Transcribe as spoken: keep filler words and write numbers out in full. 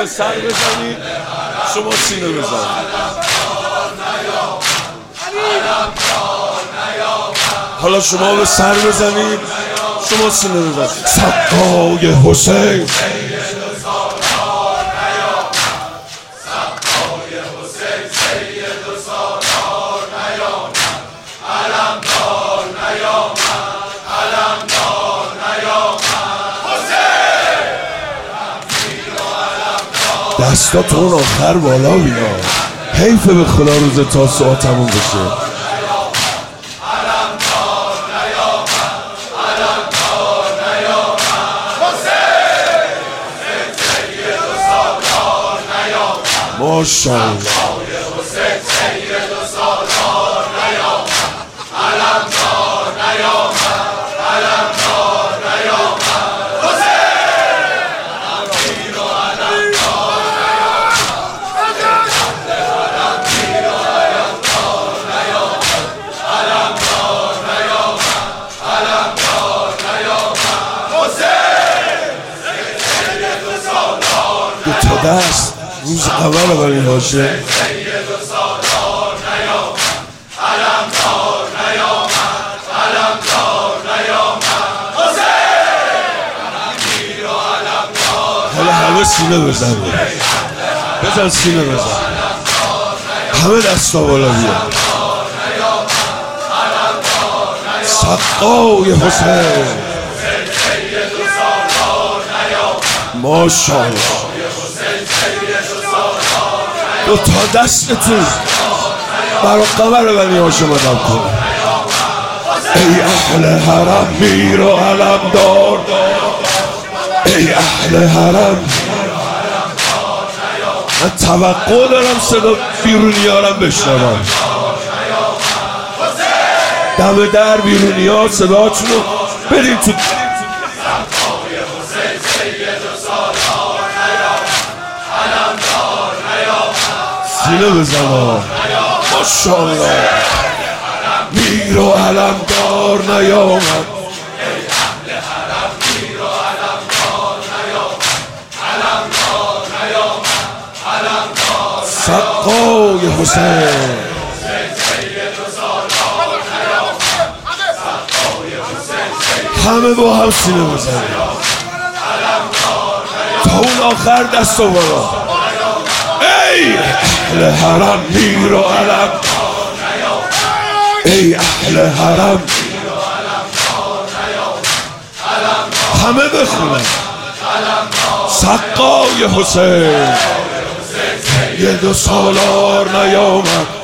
به سر بزنید، شما سینه بزنید. حالا شما به سر بزنید، شما سینه بزنید. سقای حسین، دستاتون آخر بالا بینا، حیفه به خدا روز تاسوعا تموم بشه. ماشاءالله دو تا دست روز اول برای باشه. حالا همه سینه بزن، بزن سینه بزن، همه دستا بالا بیا. سقای حسین، ماشاءالله. دو تا دستتون برا قمر بنی هاشم آدم کن. ای اهل حرم میر و علمدار، ای اهل حرم. من توقع دارم صدا بیرونیارم بشنوم. دم در بیرونیار صداتونو بریم تو. سینه بزن ماشاءالله. میر و علمدار نیامد، سقای حسین. همه با هم سینه بزنید تا اون آخر دست و بالا. ای اهل حرم میر و علم، ای اهل حرم. همه بخونن سقای حسین. یه دو سالار نیامد،